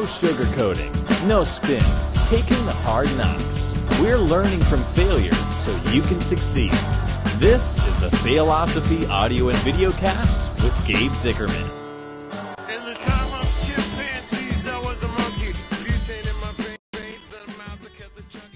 No sugarcoating, no spin, taking the hard knocks. We're learning from failure so you can succeed. This is the Failosophy audio and video cast with Gabe Zickerman. In the time of chimpanzees, I was a monkey. Butane in my veins, and mouth to cut the chunky.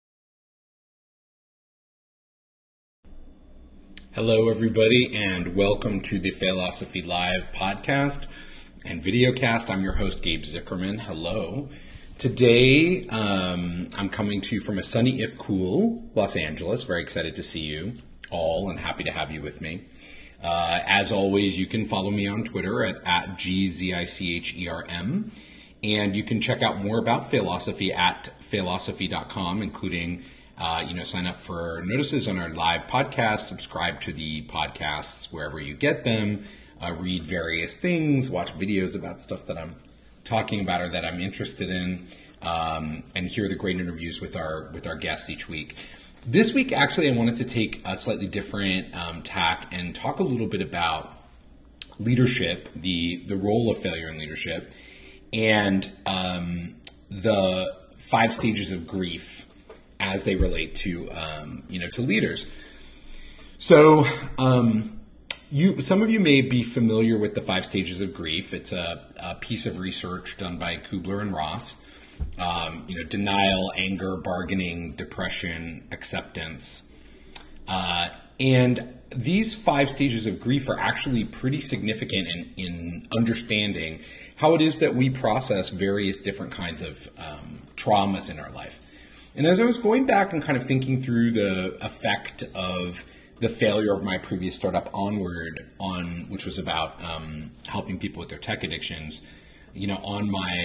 Hello, everybody, and welcome to the Failosophy Live podcast and videocast. I'm your host, Gabe Zickerman. Hello. Today, I'm coming to you from a sunny, if cool, Los Angeles. Very excited to see you all and happy to have you with me. As always, you can follow me on Twitter at GZICHERM, and you can check out more about Failosophy at failosophy.com, including sign up for notices on our live podcast, subscribe to the podcasts wherever you get them, read various things, watch videos about stuff that I'm talking about or that I'm interested in, and hear the great interviews with our guests each week. This week, actually, I wanted to take a slightly different tack and talk a little bit about leadership, the role of failure in leadership, and the 5 stages of grief as they relate to to leaders. So some of you may be familiar with the 5 stages of grief. It's a piece of research done by Kubler and Ross. Denial, anger, bargaining, depression, acceptance. And these 5 stages of grief are actually pretty significant in understanding how it is that we process various different kinds of traumas in our life. And as I was going back and kind of thinking through the effect of the failure of my previous startup Onward, which was about helping people with their tech addictions, on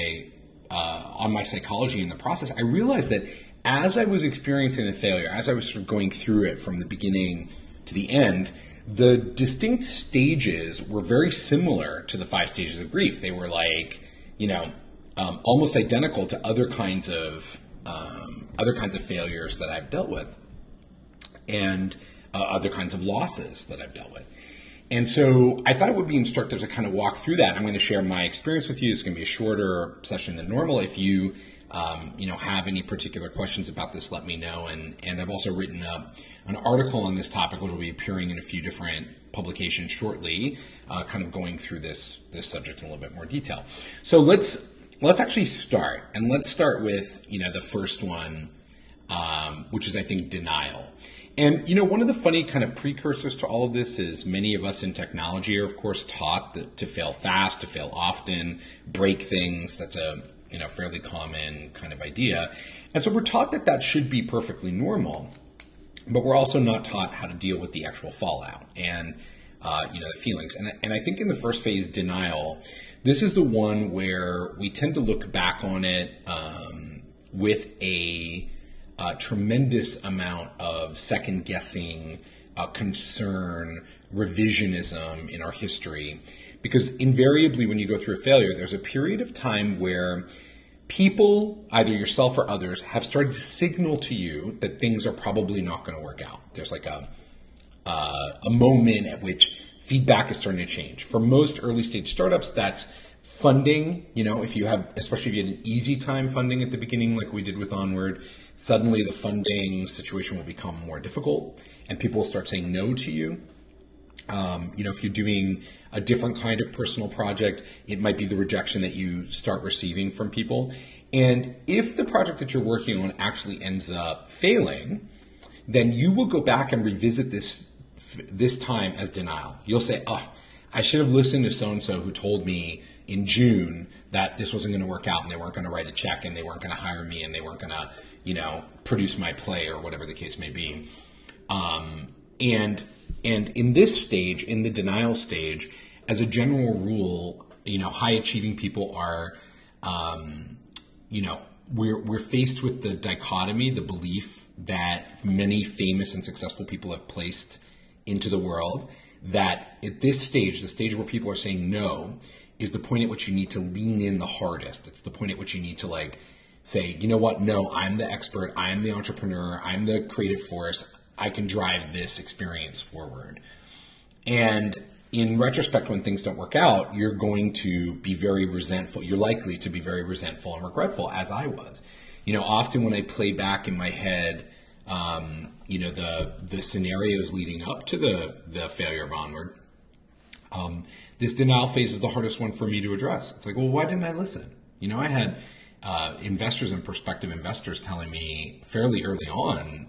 my psychology in the process, I realized that as I was experiencing the failure, as I was sort of going through it from the beginning to the end, the distinct stages were very similar to the 5 stages of grief. They were like, almost identical to other kinds of failures that I've dealt with, and other kinds of losses that I've dealt with. And so I thought it would be instructive to kind of walk through that. I'm going to share my experience with you. It's going to be a shorter session than normal. If you, have any particular questions about this, let me know. And I've also written an article on this topic, which will be appearing in a few different publications shortly, kind of going through this subject in a little bit more detail. So let's actually start. And let's start with, the first one, which is, I think, denial. And, one of the funny kind of precursors to all of this is many of us in technology are, of course, taught to fail fast, to fail often, break things. That's a, fairly common kind of idea. And so we're taught that should be perfectly normal, but we're also not taught how to deal with the actual fallout and, the feelings. And I think in the first phase, denial, this is the one where we tend to look back on it with a tremendous amount of second guessing, concern, revisionism in our history. Because invariably when you go through a failure, there's a period of time where people, either yourself or others, have started to signal to you that things are probably not going to work out. There's like a moment at which feedback is starting to change. For most early stage startups, that's funding. Especially if you had an easy time funding at the beginning, like we did with Onward, suddenly the funding situation will become more difficult and people will start saying no to you. If you're doing a different kind of personal project, it might be the rejection that you start receiving from people. And if the project that you're working on actually ends up failing, then you will go back and revisit this time as denial. You'll say, I should have listened to so-and-so who told me in June that this wasn't going to work out and they weren't going to write a check and they weren't going to hire me and they weren't going to, produce my play or whatever the case may be. And in this stage, in the denial stage, as a general rule, high achieving people are, we're faced with the dichotomy, the belief that many famous and successful people have placed into the world, that at this stage, the stage where people are saying no, is the point at which you need to lean in the hardest. It's the point at which you need to say, you know what, no, I'm the expert, I'm the entrepreneur, I'm the creative force, I can drive this experience forward. And in retrospect, when things don't work out, you're going to be very resentful. You're likely to be very resentful and regretful, as I was. Often when I play back in my head, the scenarios leading up to the failure of Onward, this denial phase is the hardest one for me to address. It's like, well, why didn't I listen? I had investors and prospective investors telling me fairly early on,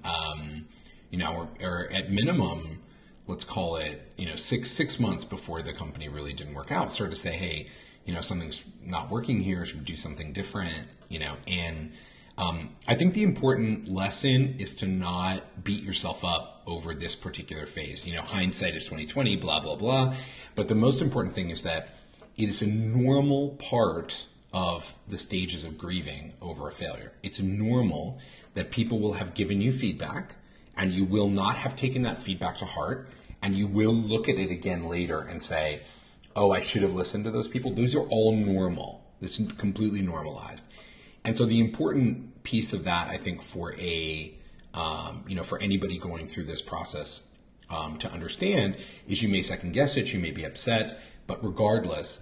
or at minimum, let's call it, 6 months before the company really didn't work out, started to say, hey, something's not working here. Should we do something different? And I think the important lesson is to not beat yourself up over this particular phase. Hindsight is 2020, blah, blah, blah. But the most important thing is that it is a normal part of the stages of grieving over a failure. It's normal that people will have given you feedback and you will not have taken that feedback to heart, and you will look at it again later and say, oh, I should have listened to those people. Those are all normal. This is completely normalized. And so the important piece of that, I think, for for anybody going through this process to understand is you may second guess it, you may be upset, but regardless,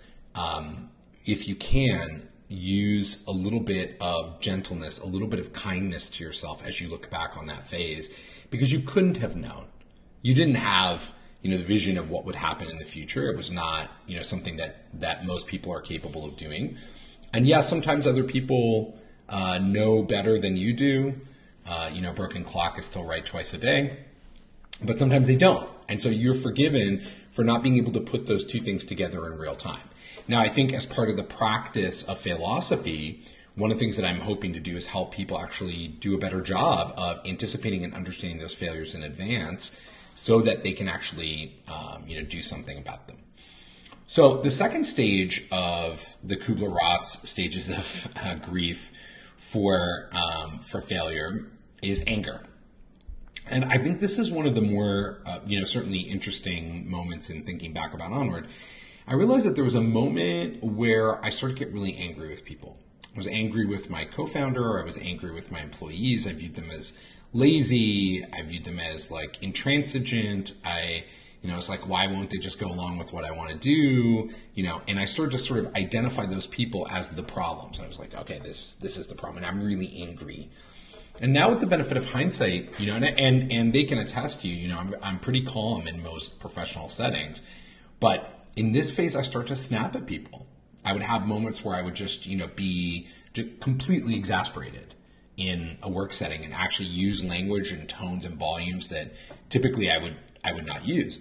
if you can, use a little bit of gentleness, a little bit of kindness to yourself as you look back on that phase, because you couldn't have known. You didn't have, the vision of what would happen in the future. It was not, something that most people are capable of doing. And yes, sometimes other people know better than you do. Broken clock is still right twice a day, but sometimes they don't. And so you're forgiven for not being able to put those two things together in real time. Now, I think as part of the practice of Failosophy, one of the things that I'm hoping to do is help people actually do a better job of anticipating and understanding those failures in advance so that they can actually, do something about them. So the second stage of the Kubler-Ross stages of grief for failure is anger. And I think this is one of the more, certainly interesting moments in thinking back about Onward. I realized that there was a moment where I started to get really angry with people. I was angry with my co-founder. I was angry with my employees. I viewed them as lazy. I viewed them as intransigent. I was like, why won't they just go along with what I want to do? And I started to sort of identify those people as the problems. I was like, okay, this is the problem, and I'm really angry. And now with the benefit of hindsight, and they can attest to you, I'm pretty calm in most professional settings, but in this phase, I start to snap at people. I would have moments where I would just, be completely exasperated in a work setting and actually use language and tones and volumes that typically I would not use.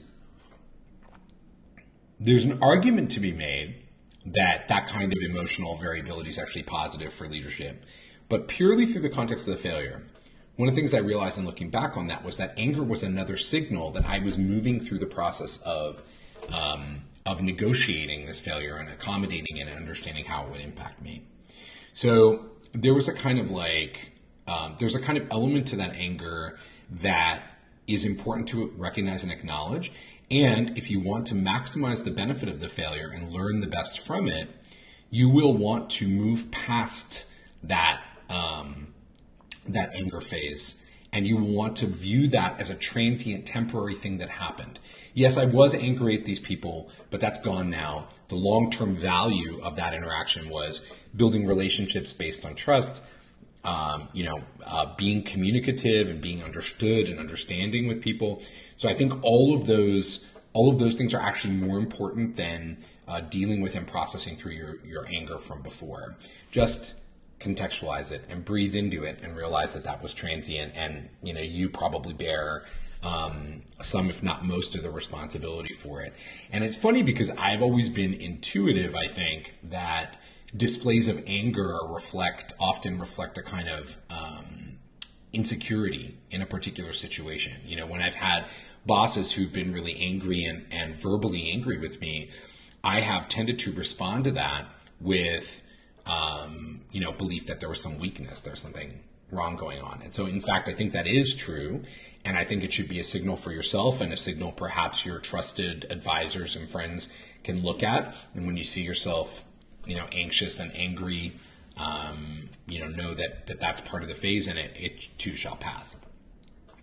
There's an argument to be made that kind of emotional variability is actually positive for leadership, but purely through the context of the failure. One of the things I realized in looking back on that was that anger was another signal that I was moving through the process of negotiating this failure and accommodating it and understanding how it would impact me. So there was a kind of there's a kind of element to that anger that is important to recognize and acknowledge. And if you want to maximize the benefit of the failure and learn the best from it, you will want to move past that anger phase. And you want to view that as a transient, temporary thing that happened. Yes, I was angry at these people, but that's gone now. The long-term value of that interaction was building relationships based on trust, being communicative and being understood and understanding with people. So I think all of those things are actually more important than dealing with and processing through your anger from before. Just contextualize it and breathe into it and realize that was transient, and you probably bear some, if not most, of the responsibility for it. And it's funny because I've always been intuitive, I think, that displays of anger often reflect a kind of insecurity in a particular situation. When I've had bosses who've been really angry and verbally angry with me, I have tended to respond to that with belief that there was some weakness, there's something wrong going on. And so, in fact, I think that is true. And I think it should be a signal for yourself and a signal perhaps your trusted advisors and friends can look at. And when you see yourself, anxious and angry, know that that's part of the phase, and it too shall pass.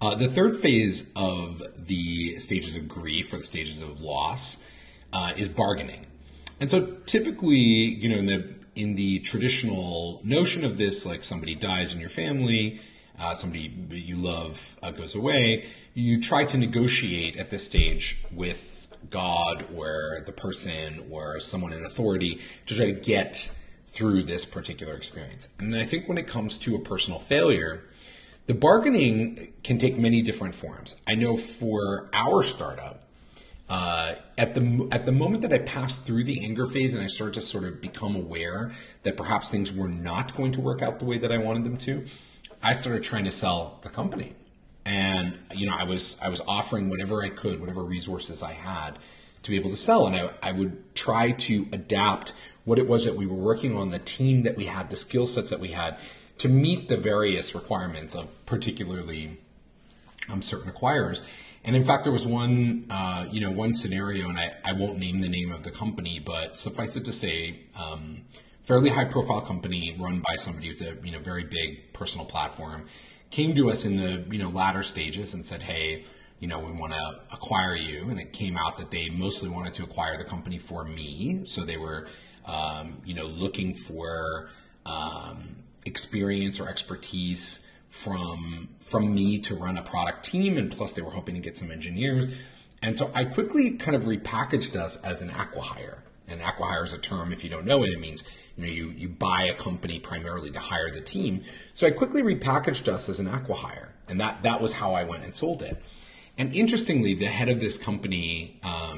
The third phase of the stages of grief or the stages of loss is bargaining. And so typically, in the traditional notion of this, like somebody dies in your family, somebody that you love goes away, you try to negotiate at this stage with God or the person or someone in authority to try to get through this particular experience. And I think when it comes to a personal failure, the bargaining can take many different forms. I know for our startup, at the moment that I passed through the anger phase and I started to sort of become aware that perhaps things were not going to work out the way that I wanted them to, I started trying to sell the company. And, I was offering whatever I could, whatever resources I had to be able to sell. And I would try to adapt what it was that we were working on, the team that we had, the skill sets that we had to meet the various requirements of particularly certain acquirers. And in fact, there was one scenario, and I won't name the name of the company, but suffice it to say, fairly high profile company run by somebody with a, very big personal platform came to us in the, latter stages and said, hey, we want to acquire you. And it came out that they mostly wanted to acquire the company for me. So they were, looking for experience or expertise from me to run a product team, and plus they were hoping to get some engineers. And so I quickly kind of repackaged us as an acqui-hire. And acqui-hire is a term, if you don't know it, it means you buy a company primarily to hire the team. So I quickly repackaged us as an acqui-hire, and that was how I went and sold it. And interestingly, the head of this company,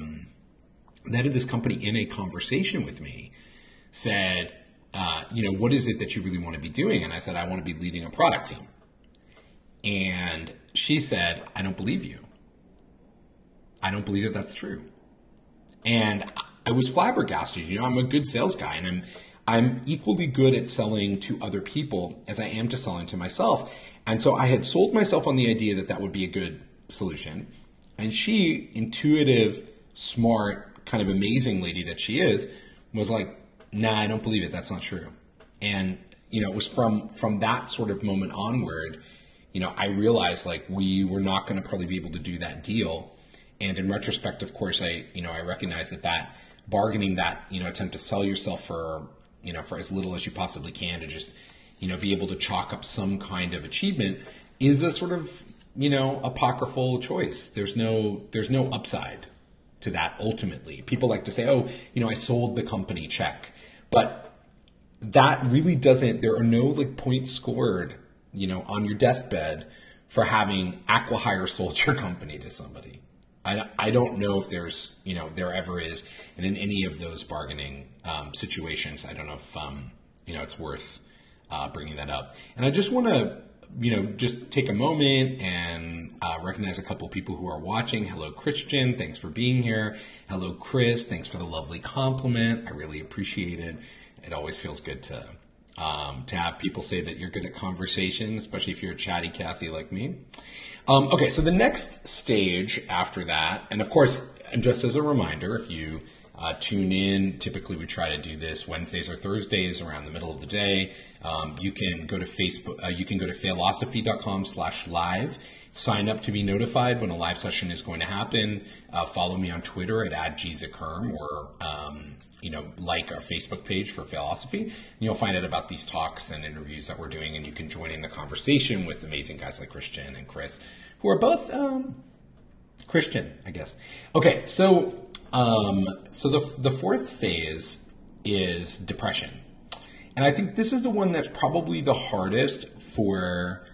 in a conversation with me said, what is it that you really want to be doing? And I said, I want to be leading a product team. And she said, I don't believe you. I don't believe that that's true. And I was flabbergasted. I'm a good sales guy, and I'm equally good at selling to other people as I am to selling to myself. And so I had sold myself on the idea that would be a good solution. And she, intuitive, smart, kind of amazing lady that she is, was like, nah, I don't believe it. That's not true. And, it was from that sort of moment onward, I realized like we were not going to probably be able to do that deal. And in retrospect, of course, I recognize that bargaining, that, attempt to sell yourself for as little as you possibly can to just, be able to chalk up some kind of achievement is a sort of, apocryphal choice. There's no upside to that ultimately. People like to say, oh, I sold the company, check. But that really doesn't, there are no like points scored, on your deathbed for having acqui-hire sold your company to somebody. I don't know if there's, there ever is. And in any of those bargaining situations, I don't know if, it's worth bringing that up. And I just want to, just take a moment and recognize a couple of people who are watching. Hello, Christian. Thanks for being here. Hello, Chris. Thanks for the lovely compliment. I really appreciate it. It always feels good to have people say that you're good at conversation, especially if you're a chatty Cathy like me. Okay, so the next stage after that, and of course, and just as a reminder, if you tune in, typically we try to do this Wednesdays or Thursdays around the middle of the day. You can go to Facebook, you can go to failosophy.com/live, sign up to be notified when a live session is going to happen. Follow me on Twitter at @gzakerm, or like our Facebook page for Failosophy. And you'll find out about these talks and interviews that we're doing, and you can join in the conversation with amazing guys like Christian and Chris, who are both Christian, I guess. Okay, so the fourth phase is depression. And I think this is the one that's probably the hardest for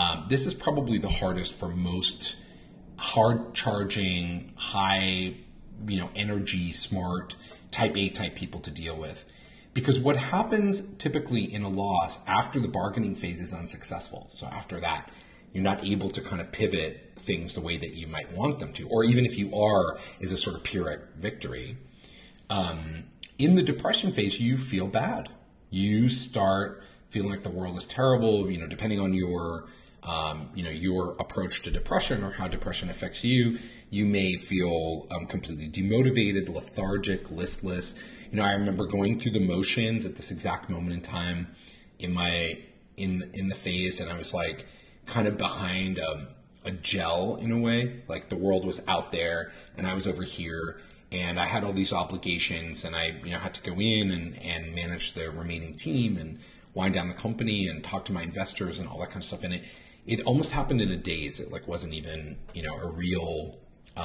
most hard-charging, high, energy, smart, type A type people to deal with. Because what happens typically in a loss after the bargaining phase is unsuccessful. So after that, you're not able to kind of pivot things the way that you might want them to, or even if you are, is a sort of Pyrrhic victory. In the depression phase, you feel bad. You start feeling like the world is terrible, depending on your approach to depression or how depression affects you. You may feel completely demotivated, lethargic, listless. I remember going through the motions at this exact moment in time in the phase, and I was like kind of behind a a gel in a way. Like the world was out there and I was over here, and I had all these obligations, and I, had to go in and manage the remaining team and wind down the company and talk to my investors and all that kind of stuff. And it almost happened in a daze. It like wasn't even, a real,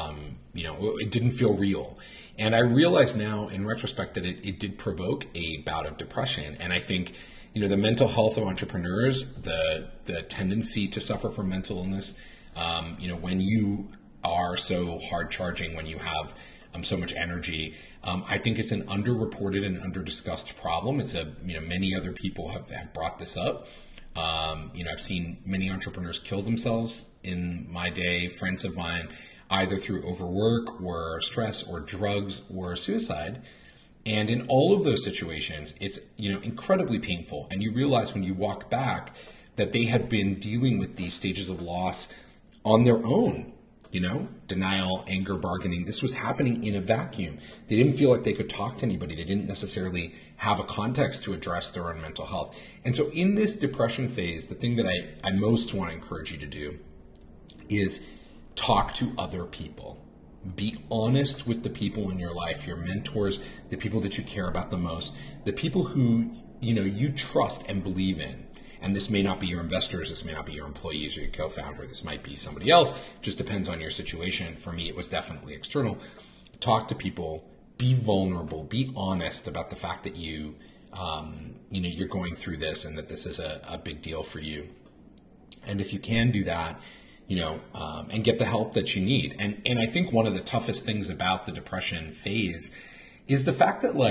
it didn't feel real. And I realize now in retrospect that it did provoke a bout of depression. And I think, the mental health of entrepreneurs, the tendency to suffer from mental illness, when you are so hard charging, when you have so much energy, I think it's an underreported and underdiscussed problem. It's many other people have brought this up. I've seen many entrepreneurs kill themselves in my day, friends of mine, either through overwork or stress or drugs or suicide. And in all of those situations, it's, incredibly painful. And you realize when you walk back that they had been dealing with these stages of loss on their own, denial, anger, bargaining. This was happening in a vacuum. They didn't feel like they could talk to anybody. They didn't necessarily have a context to address their own mental health. And so in this depression phase, the thing that I most want to encourage you to do is talk to other people. Be honest with the people in your life, your mentors, the people that you care about the most, the people who, you trust and believe in. And this may not be your investors, this may not be your employees or your co-founder, this might be somebody else, just depends on your situation. For me, it was definitely external. Talk to people, be vulnerable, be honest about the fact that you're going through this and that this is a big deal for you. And if you can do that, and get the help that you need. And I think one of the toughest things about the depression phase is the fact that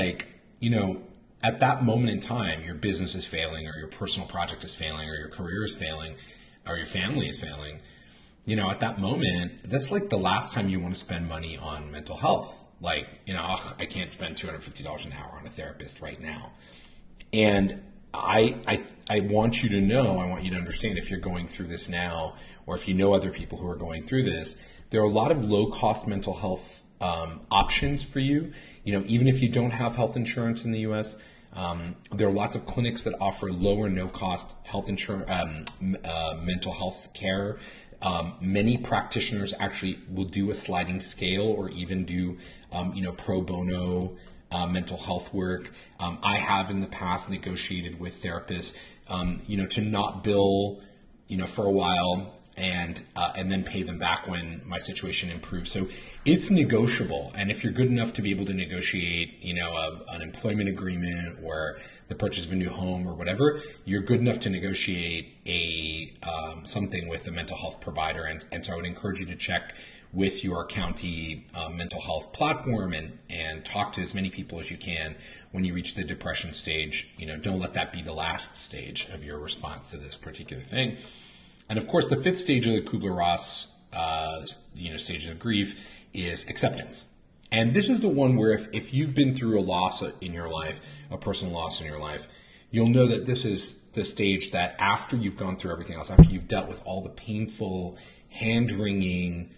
at that moment in time, your business is failing or your personal project is failing or your career is failing or your family is failing. At that moment, that's like the last time you want to spend money on mental health. I can't spend $250 an hour on a therapist right now. And I want you to know, I want you to understand, if you're going through this now, or if you know other people who are going through this, there are a lot of low-cost mental health options for you. Even if you don't have health insurance in the U.S., there are lots of clinics that offer low or no-cost health insurance, mental health care. Many practitioners actually will do a sliding scale or even do, pro bono mental health work. I have in the past negotiated with therapists, to not bill, for a while and then pay them back when my situation improves. So it's negotiable. And if you're good enough to be able to negotiate, an employment agreement or the purchase of a new home or whatever, you're good enough to negotiate something with a mental health provider. And so I would encourage you to check with your county mental health platform and talk to as many people as you can when you reach the depression stage. Don't let that be the last stage of your response to this particular thing. And of course, the fifth stage of the Kubler-Ross, stages of grief is acceptance. And this is the one where if you've been through a loss in your life, a personal loss in your life, you'll know that this is the stage that after you've gone through everything else, after you've dealt with all the painful, hand-wringing,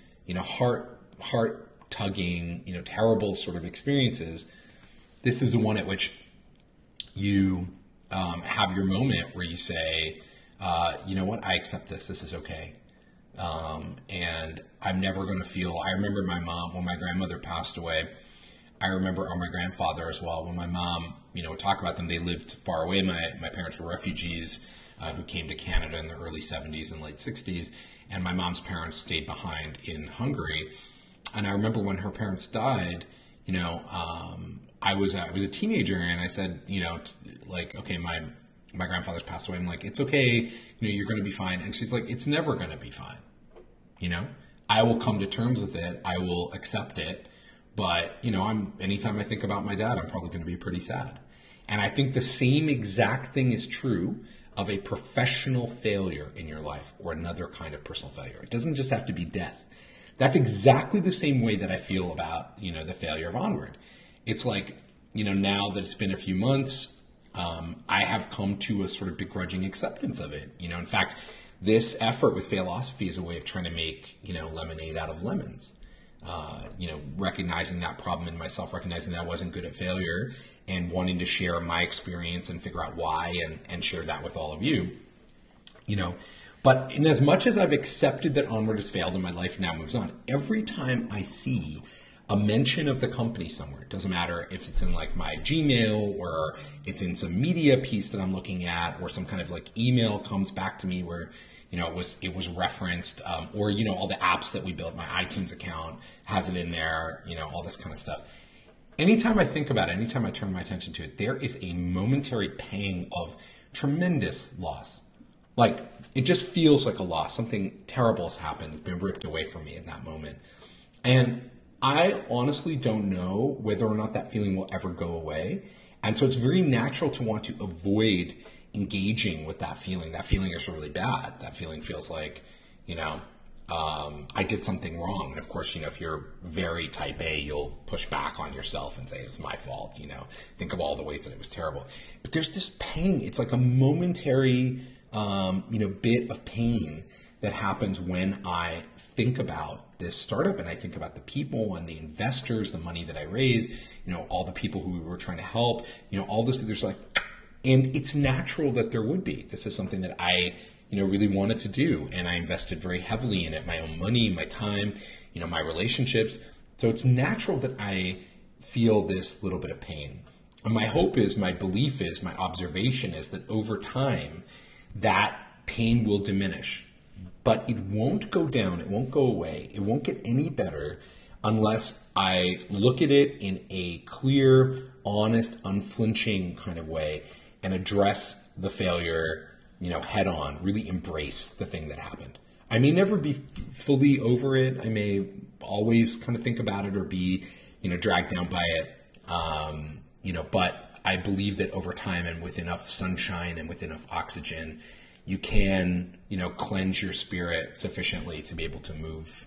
heart-tugging, terrible sort of experiences, this is the one at which you have your moment where you say, you know what, I accept this. This is okay. And I'm never going to feel, I remember my mom, when my grandmother passed away, or my grandfather as well, when my mom, would talk about them, they lived far away. My parents were refugees who came to Canada in the early 70s and late 60s. And my mom's parents stayed behind in Hungary. And I remember when her parents died, I was a teenager, and I said, okay, my grandfather's passed away. I'm like, it's okay, you're going to be fine. And she's like, it's never going to be fine. I will come to terms with it. I will accept it. But, anytime I think about my dad, I'm probably going to be pretty sad. And I think the same exact thing is true of a professional failure in your life or another kind of personal failure. It doesn't just have to be death. That's exactly the same way that I feel about, the failure of Onward. It's like, now that it's been a few months, I have come to a sort of begrudging acceptance of it. In fact, this effort with Failosophy is a way of trying to make, lemonade out of lemons. Recognizing that problem in myself, recognizing that I wasn't good at failure, and wanting to share my experience and figure out why and share that with all of you. But in as much as I've accepted that Onward has failed and my life now moves on, every time I see a mention of the company somewhere, it doesn't matter if it's in like my Gmail or it's in some media piece that I'm looking at, or some kind of like email comes back to me where, you know, it was referenced, or, you know, all the apps that we built, my iTunes account has it in there, you know, all this kind of stuff. Anytime I think about it, anytime I turn my attention to it, there is a momentary pang of tremendous loss. Like, it just feels like a loss. Something terrible has happened. It's been ripped away from me in that moment. And I honestly don't know whether or not that feeling will ever go away. And so it's very natural to want to avoid engaging with that feeling. That feeling is really bad. That feeling feels like, you know, I did something wrong. And of course, you know, if you're very type A, you'll push back on yourself and say, it's my fault, you know, think of all the ways that it was terrible. But there's this pang. It's like a momentary, you know, bit of pain that happens when I think about this startup and I think about the people and the investors, the money that I raised, you know, all the people who we were trying to help, you know, all this, there's like, and it's natural that there would be. This is something that I, you know, really wanted to do. And I invested very heavily in it, my own money, my time, you know, my relationships. So it's natural that I feel this little bit of pain. And my hope is, my belief is, my observation is that over time, that pain will diminish. But it won't go down. It won't go away. It won't get any better unless I look at it in a clear, honest, unflinching kind of way and address the failure, you know, head on, really embrace the thing that happened. I may never be fully over it. I may always kind of think about it or be, you know, dragged down by it. You know, but I believe that over time and with enough sunshine and with enough oxygen, you can, you know, cleanse your spirit sufficiently to be able to move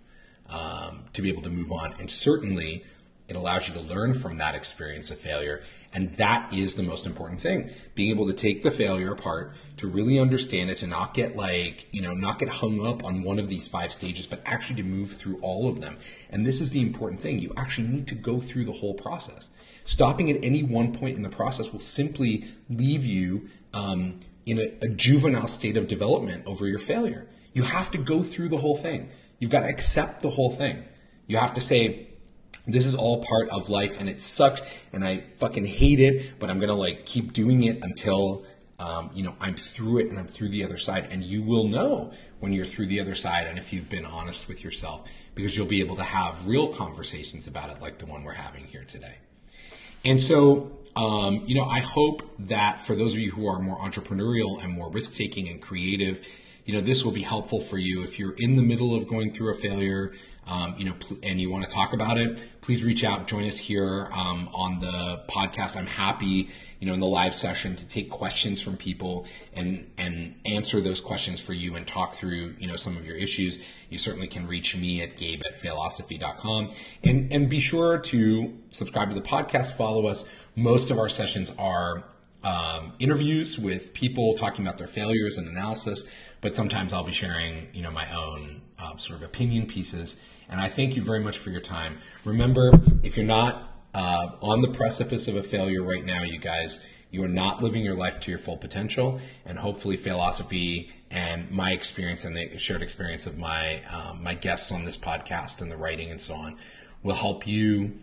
on. And certainly it allows you to learn from that experience of failure. And that is the most important thing, being able to take the failure apart, to really understand it, to not get like, you know, not get hung up on one of these 5 stages, but actually to move through all of them. And this is the important thing. You actually need to go through the whole process. Stopping at any one point in the process will simply leave you in a juvenile state of development over your failure. You have to go through the whole thing. You've got to accept the whole thing. You have to say, this is all part of life and it sucks and I fucking hate it, but I'm going to like keep doing it until, you know, I'm through it and I'm through the other side. And you will know when you're through the other side and if you've been honest with yourself, because you'll be able to have real conversations about it like the one we're having here today. And so, you know, I hope that for those of you who are more entrepreneurial and more risk-taking and creative, you know, this will be helpful for you. If you're in the middle of going through a failure, you know, and you want to talk about it, please reach out, join us here on the podcast. I'm happy, you know, in the live session to take questions from people and answer those questions for you and talk through, you know, some of your issues. You certainly can reach me at gabe@failosophy.com and be sure to subscribe to the podcast, follow us. Most of our sessions are interviews with people talking about their failures and analysis, but sometimes I'll be sharing, you know, my own sort of opinion pieces. And I thank you very much for your time. Remember, if you're not on the precipice of a failure right now, you guys, you are not living your life to your full potential. And hopefully Failosophy and my experience and the shared experience of my my guests on this podcast and the writing and so on will help you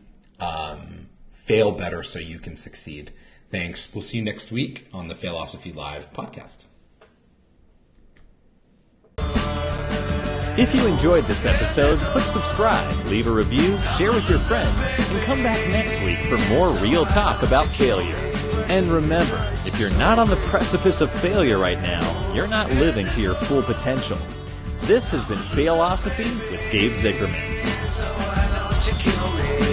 fail better so you can succeed. Thanks. We'll see you next week on the Failosophy Live podcast. If you enjoyed this episode, click subscribe, leave a review, share with your friends, and come back next week for more real talk about failure. And remember, if you're not on the precipice of failure right now, you're not living to your full potential. This has been Failosophy with Gabe Zicherman. So why don't you kill me?